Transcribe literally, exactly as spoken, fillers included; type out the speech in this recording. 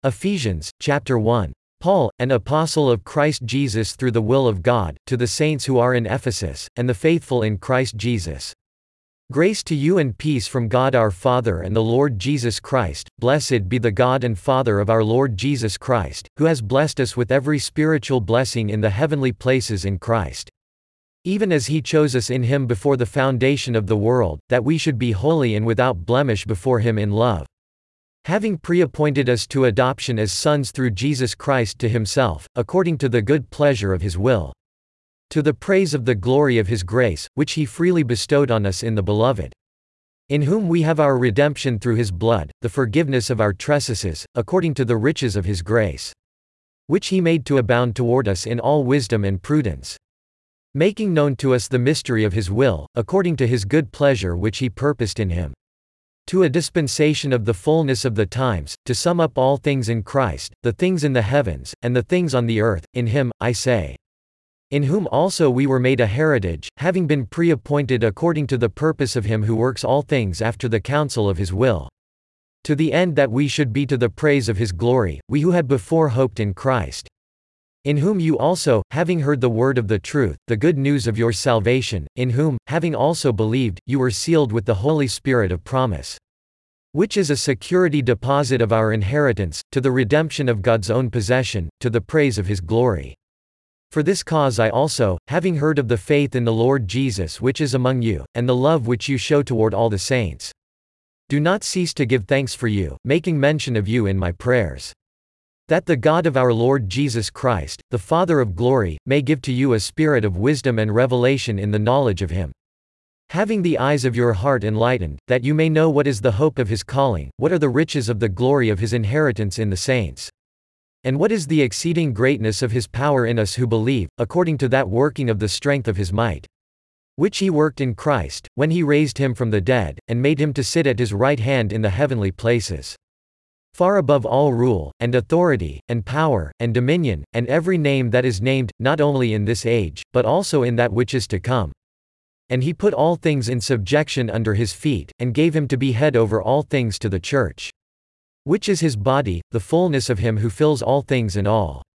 Ephesians, chapter one. Paul, an apostle of Christ Jesus through the will of God, to the saints who are in Ephesus, and the faithful in Christ Jesus. Grace to you and peace from God our Father and the Lord Jesus Christ. Blessed be the God and Father of our Lord Jesus Christ, who has blessed us with every spiritual blessing in the heavenly places in Christ. Even as he chose us in him before the foundation of the world, that we should be holy and without blemish before him in love. Having pre-appointed us to adoption as sons through Jesus Christ to himself, according to the good pleasure of his will. To the praise of the glory of his grace, which he freely bestowed on us in the Beloved. In whom we have our redemption through his blood, the forgiveness of our trespasses, according to the riches of his grace. Which he made to abound toward us in all wisdom and prudence. Making known to us the mystery of his will, according to his good pleasure which he purposed in him. To a dispensation of the fullness of the times, to sum up all things in Christ, the things in the heavens, and the things on the earth, in him, I say. In whom also we were made a heritage, having been pre-appointed according to the purpose of him who works all things after the counsel of his will. To the end that we should be to the praise of his glory, we who had before hoped in Christ. In whom you also, having heard the word of the truth, the good news of your salvation, in whom, having also believed, you were sealed with the Holy Spirit of promise. Which is a security deposit of our inheritance, to the redemption of God's own possession, to the praise of his glory. For this cause I also, having heard of the faith in the Lord Jesus which is among you, and the love which you show toward all the saints, do not cease to give thanks for you, making mention of you in my prayers. That the God of our Lord Jesus Christ, the Father of glory, may give to you a spirit of wisdom and revelation in the knowledge of him. Having the eyes of your heart enlightened, that you may know what is the hope of his calling, what are the riches of the glory of his inheritance in the saints. And what is the exceeding greatness of his power in us who believe, according to that working of the strength of his might. Which he worked in Christ, when he raised him from the dead, and made him to sit at his right hand in the heavenly places. Far above all rule, and authority, and power, and dominion, and every name that is named, not only in this age, but also in that which is to come. And he put all things in subjection under his feet, and gave him to be head over all things to the church. Which is his body, the fullness of him who fills all things in all.